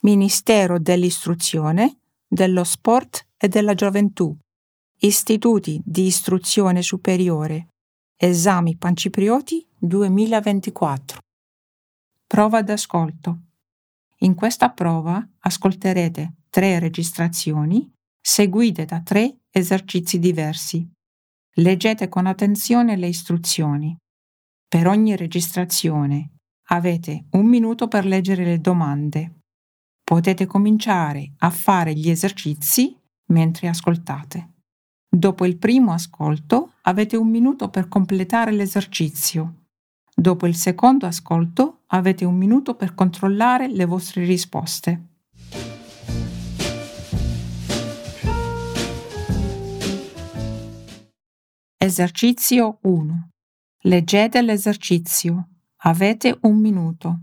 Ministero dell'Istruzione, dello Sport e della Gioventù, Istituti di Istruzione Superiore, Esami Panciprioti 2024. Prova d'ascolto. In questa prova ascolterete 3 registrazioni seguite da 3 esercizi diversi. Leggete con attenzione le istruzioni. Per ogni registrazione avete 1 minuto per leggere le domande. Potete cominciare a fare gli esercizi mentre ascoltate. Dopo il primo ascolto avete 1 minuto per completare l'esercizio. Dopo il secondo ascolto avete 1 minuto per controllare le vostre risposte. Esercizio 1. Leggete l'esercizio. Avete 1 minuto.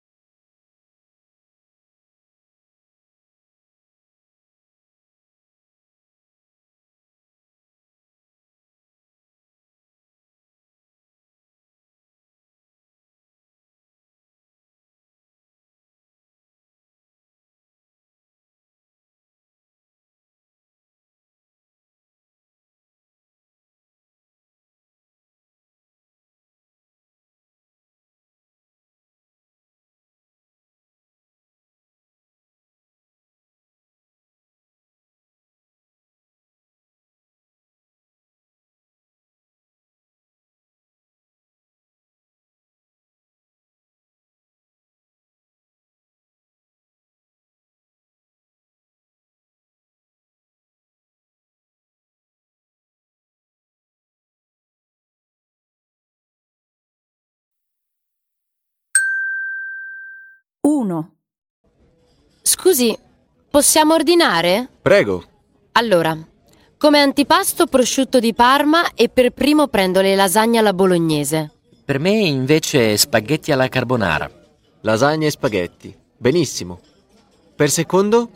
Uno. Scusi, possiamo ordinare? Prego. Allora, come antipasto prosciutto di Parma e per primo prendo le lasagne alla bolognese. Per me invece spaghetti alla carbonara. Lasagna e spaghetti. Benissimo. Per secondo?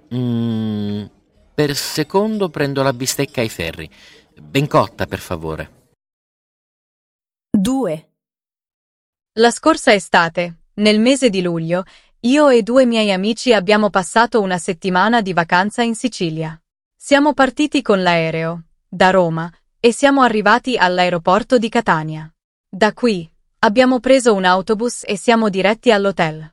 Per secondo prendo la bistecca ai ferri. Ben cotta, per favore. 2. La scorsa estate, nel mese di luglio, io e 2 miei amici abbiamo passato una settimana di vacanza in Sicilia. Siamo partiti con l'aereo, da Roma, e siamo arrivati all'aeroporto di Catania. Da qui, abbiamo preso un autobus e siamo diretti all'hotel.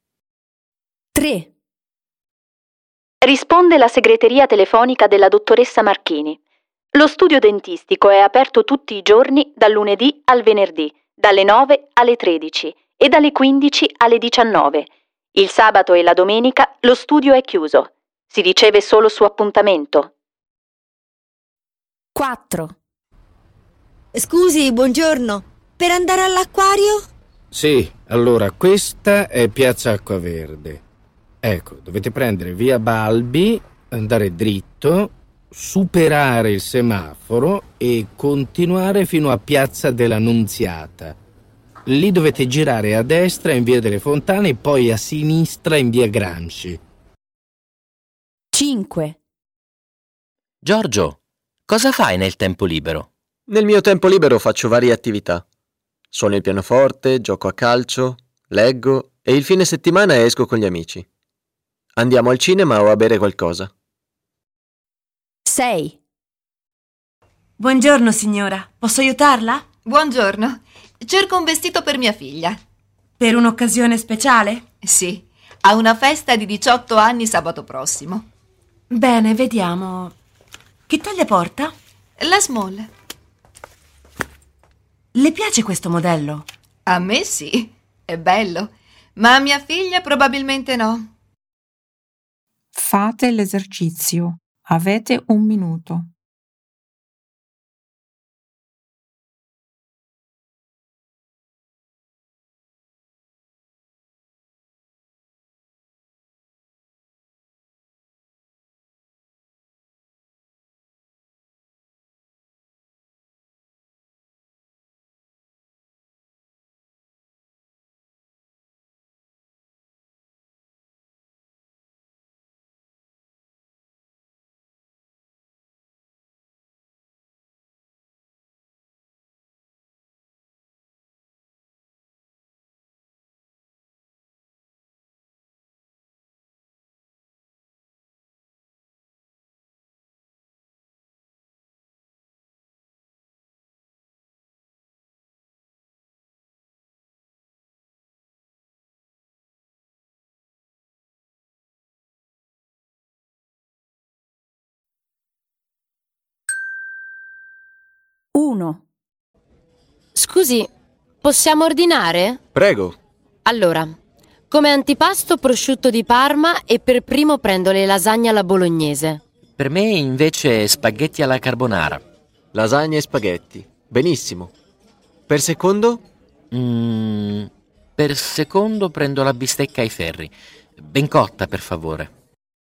3. Risponde la segreteria telefonica della dottoressa Marchini. Lo studio dentistico è aperto tutti i giorni dal lunedì al venerdì, dalle 9 alle 13 e dalle 15 alle 19. Il sabato e la domenica lo studio è chiuso. Si riceve solo su appuntamento. 4. Scusi, buongiorno. Per andare all'acquario? Sì, allora questa è Piazza Acquaverde. Ecco, dovete prendere via Balbi, andare dritto, superare il semaforo e continuare fino a Piazza della Nunziata. Lì dovete girare a destra in via delle Fontane e poi a sinistra in via Gramsci. 5. Giorgio, cosa fai nel tempo libero? Nel mio tempo libero faccio varie attività. Suono il pianoforte, gioco a calcio, leggo e il fine settimana esco con gli amici. Andiamo al cinema o a bere qualcosa. 6. Buongiorno, signora. Posso aiutarla? Buongiorno. Cerco un vestito per mia figlia. Per un'occasione speciale? Sì, ha una festa di 18 anni sabato prossimo. Bene, vediamo. Che taglia porta? La small. Le piace questo modello? A me sì, è bello, ma a mia figlia probabilmente no. Fate l'esercizio. Avete 1 minuto. 1. Scusi, possiamo ordinare? Prego. Allora, come antipasto prosciutto di Parma e per primo prendo le lasagne alla bolognese. Per me invece spaghetti alla carbonara. Lasagna e spaghetti. Benissimo. Per secondo? Per secondo prendo la bistecca ai ferri. Ben cotta, per favore.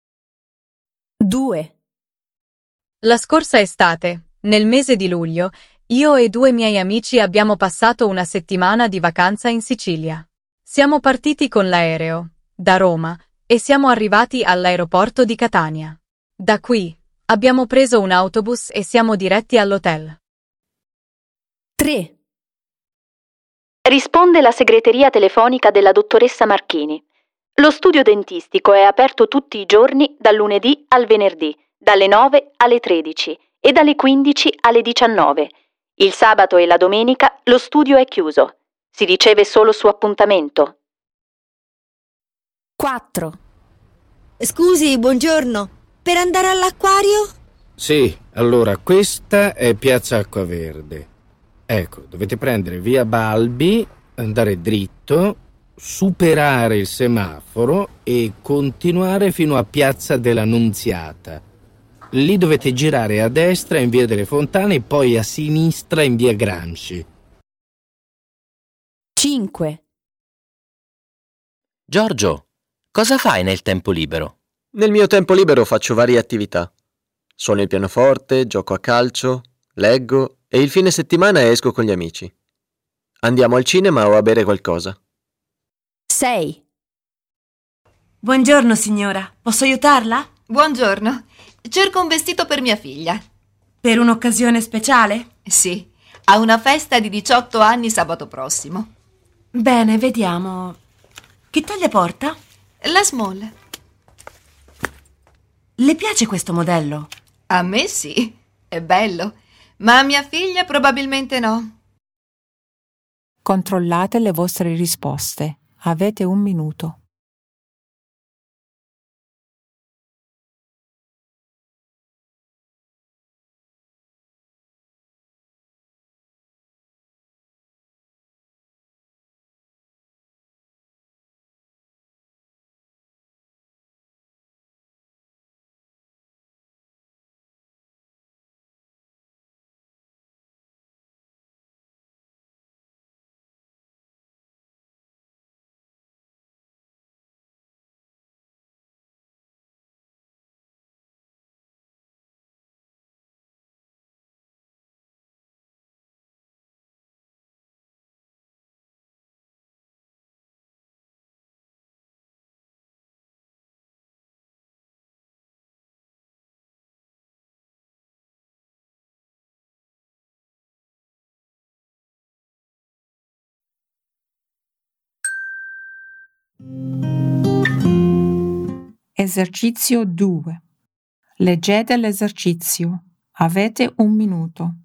2. La scorsa estate, nel mese di luglio, io e 2 miei amici abbiamo passato una settimana di vacanza in Sicilia. Siamo partiti con l'aereo, da Roma, e siamo arrivati all'aeroporto di Catania. Da qui, abbiamo preso un autobus e siamo diretti all'hotel. 3. Risponde la segreteria telefonica della dottoressa Marchini. Lo studio dentistico è aperto tutti i giorni dal lunedì al venerdì, dalle 9 alle 13 e dalle 15 alle 19. Il sabato e la domenica lo studio è chiuso. Si riceve solo su appuntamento. 4. Scusi, buongiorno. Per andare all'acquario? Sì, allora questa è Piazza Acquaverde. Ecco, dovete prendere via Balbi, andare dritto, superare il semaforo e continuare fino a Piazza della Nunziata. Lì dovete girare a destra in via delle Fontane e poi a sinistra in via Gramsci. 5. Giorgio, cosa fai nel tempo libero? Nel mio tempo libero faccio varie attività. Suono il pianoforte, gioco a calcio, leggo e il fine settimana esco con gli amici. Andiamo al cinema o a bere qualcosa. 6. Buongiorno, signora. Posso aiutarla? Buongiorno. Cerco un vestito per mia figlia. Per un'occasione speciale? Sì, ha una festa di 18 anni sabato prossimo. Bene, vediamo. Che taglia porta? La small. Le piace questo modello? A me sì, è bello, ma a mia figlia probabilmente no. Controllate le vostre risposte. Avete 1 minuto. Esercizio 2. Leggete l'esercizio. Avete 1 minuto.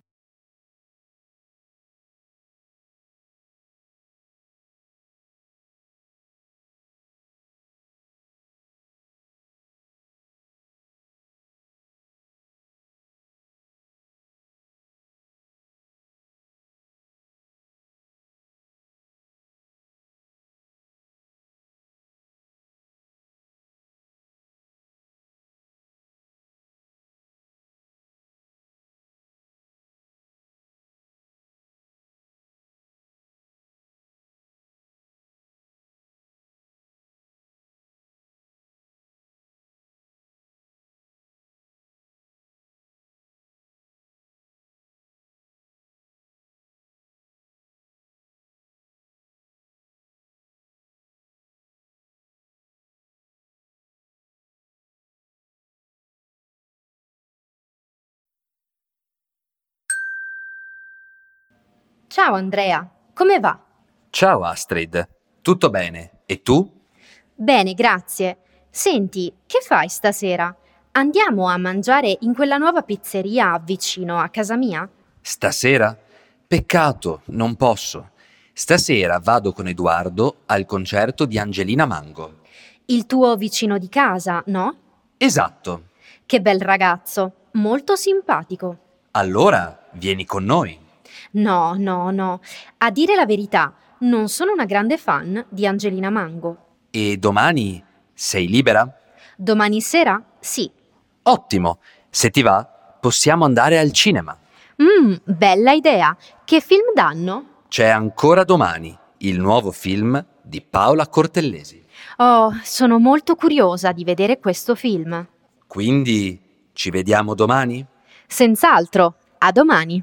Ciao Andrea, come va? Ciao Astrid, tutto bene? E tu? Bene, grazie. Senti, che fai stasera? Andiamo a mangiare in quella nuova pizzeria vicino a casa mia? Stasera? Peccato, non posso. Stasera vado con Edoardo al concerto di Angelina Mango. Il tuo vicino di casa, no? Esatto. Che bel ragazzo, molto simpatico. Allora vieni con noi. No, no, no. A dire la verità, non sono una grande fan di Angelina Mango. E domani sei libera? Domani sera? Sì. Ottimo! Se ti va, possiamo andare al cinema. Bella idea. Che film danno? C'è Ancora domani, il nuovo film di Paola Cortellesi. Oh, sono molto curiosa di vedere questo film. Quindi ci vediamo domani? Senz'altro. A domani.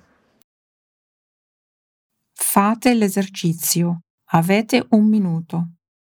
Fate l'esercizio. Avete 1 minuto.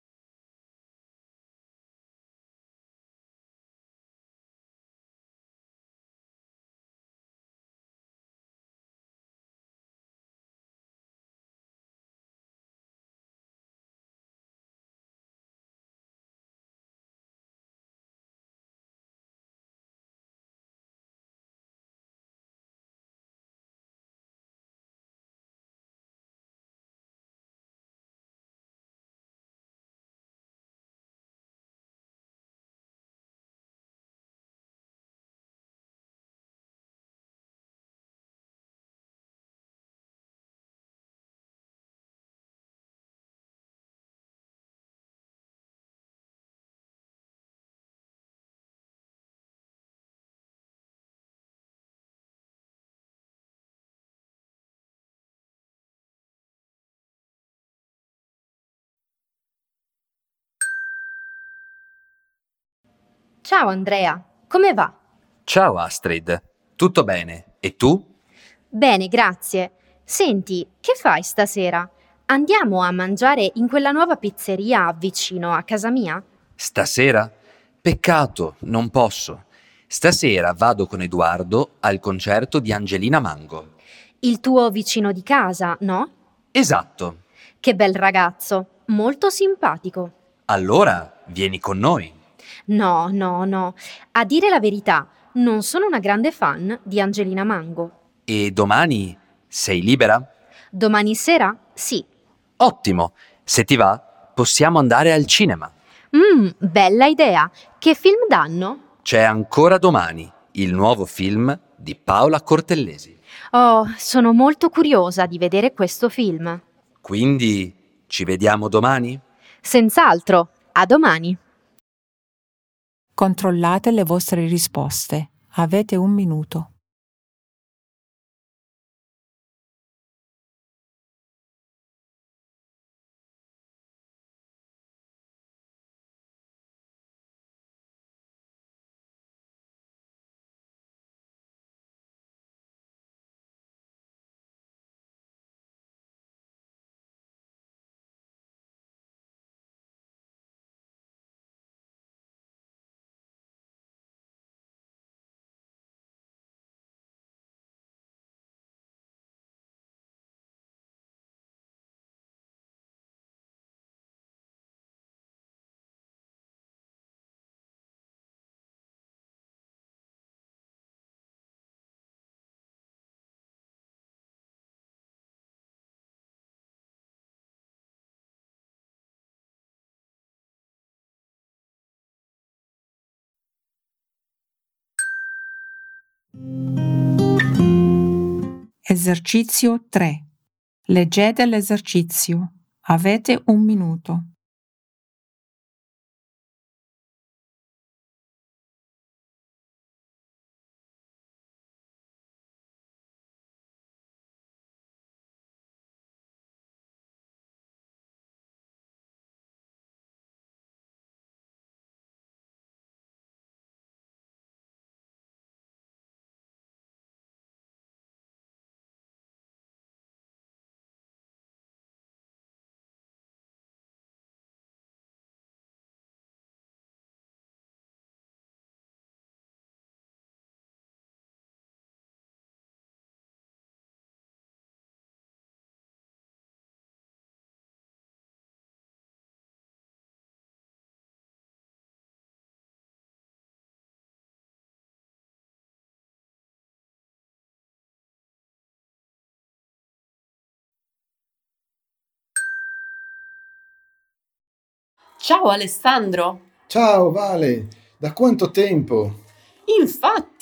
Ciao Andrea, come va? Ciao Astrid, tutto bene? E tu? Bene, grazie. Senti, che fai stasera? Andiamo a mangiare in quella nuova pizzeria vicino a casa mia? Stasera? Peccato, non posso. Stasera vado con Edoardo al concerto di Angelina Mango. Il tuo vicino di casa, no? Esatto. Che bel ragazzo, molto simpatico. Allora vieni con noi. No, no, no. A dire la verità, non sono una grande fan di Angelina Mango. E domani sei libera? Domani sera? Sì. Ottimo! Se ti va, possiamo andare al cinema. Bella idea. Che film danno? C'è Ancora domani, il nuovo film di Paola Cortellesi. Oh, sono molto curiosa di vedere questo film. Quindi ci vediamo domani? Senz'altro. A domani. Controllate le vostre risposte. Avete 1 minuto. Esercizio 3. Leggete l'esercizio. Avete 1 minuto. Ciao Alessandro! Ciao Vale, da quanto tempo? Infatti,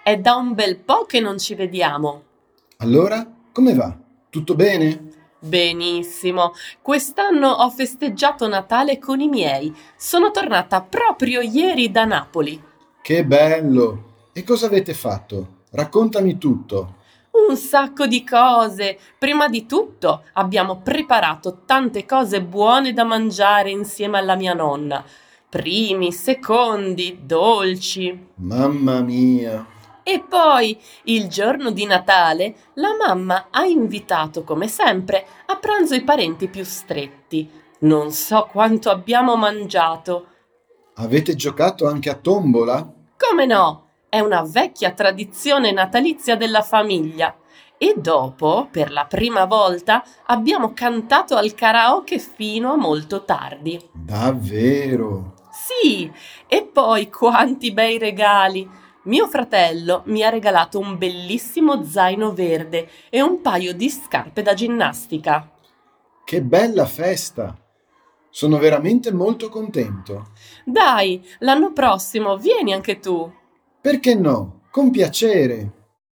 è da un bel po' che non ci vediamo. Allora, come va? Tutto bene? Benissimo. Quest'anno ho festeggiato Natale con i miei. Sono tornata proprio ieri da Napoli. Che bello! E cosa avete fatto? Raccontami tutto. Un sacco di cose. Prima di tutto abbiamo preparato tante cose buone da mangiare insieme alla mia nonna. Primi, secondi, dolci. Mamma mia! E poi, il giorno di Natale, la mamma ha invitato, come sempre, a pranzo i parenti più stretti. Non so quanto abbiamo mangiato. Avete giocato anche a tombola? Come no? È una vecchia tradizione natalizia della famiglia. E dopo, per la prima volta, abbiamo cantato al karaoke fino a molto tardi. Davvero? Sì, e poi quanti bei regali! Mio fratello mi ha regalato un bellissimo zaino verde e un paio di scarpe da ginnastica. Che bella festa! Sono veramente molto contento. Dai, l'anno prossimo vieni anche tu. Perché no? Con piacere.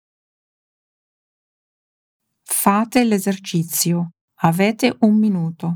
Fate l'esercizio. Avete 1 minuto.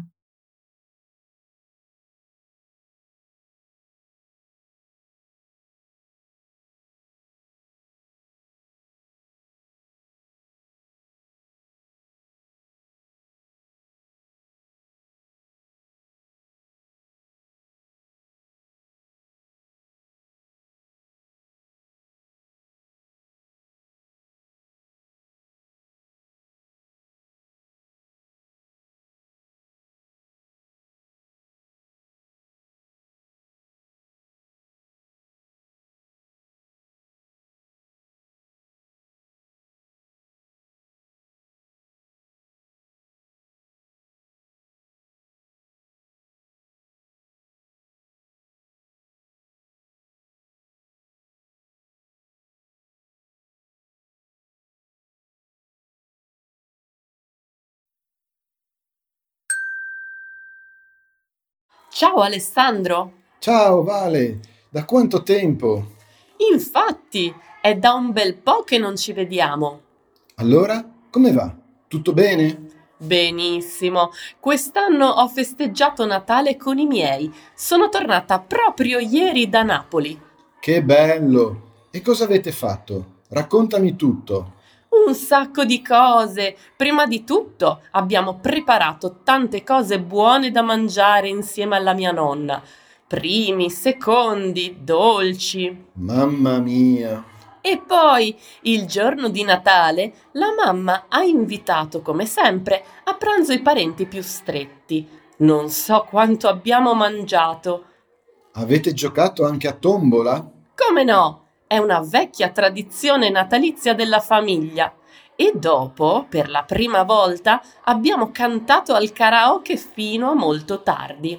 Ciao Alessandro. Ciao Vale, da quanto tempo? Infatti, è da un bel po' che non ci vediamo. Allora, come va? Tutto bene? Benissimo. Quest'anno ho festeggiato Natale con i miei. Sono tornata proprio ieri da Napoli. Che bello! E cosa avete fatto? Raccontami tutto. Un sacco di cose. Prima di tutto abbiamo preparato tante cose buone da mangiare insieme alla mia nonna. Primi, secondi, dolci. Mamma mia! E poi, il giorno di Natale, la mamma ha invitato, come sempre, a pranzo i parenti più stretti. Non so quanto abbiamo mangiato. Avete giocato anche a tombola? Come no? È una vecchia tradizione natalizia della famiglia. E dopo, per la prima volta, abbiamo cantato al karaoke fino a molto tardi.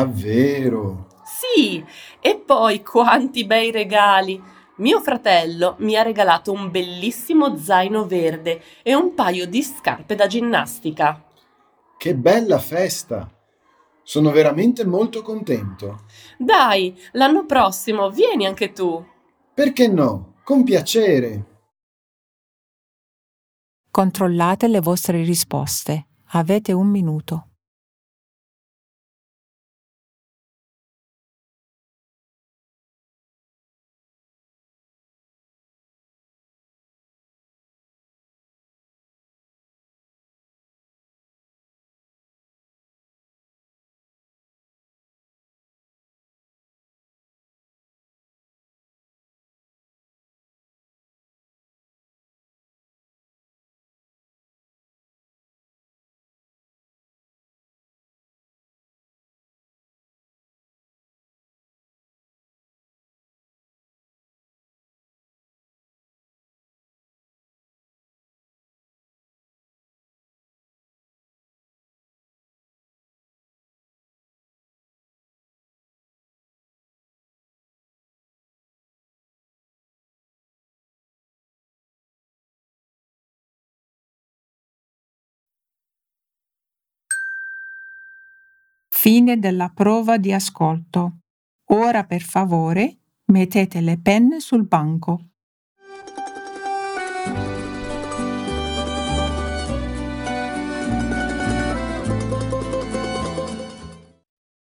Davvero? Sì, e poi quanti bei regali! Mio fratello mi ha regalato un bellissimo zaino verde e un paio di scarpe da ginnastica. Che bella festa! Sono veramente molto contento. Dai, l'anno prossimo vieni anche tu. Perché no? Con piacere. Controllate le vostre risposte. Avete 1 minuto. Fine della prova di ascolto. Ora per favore mettete le penne sul banco.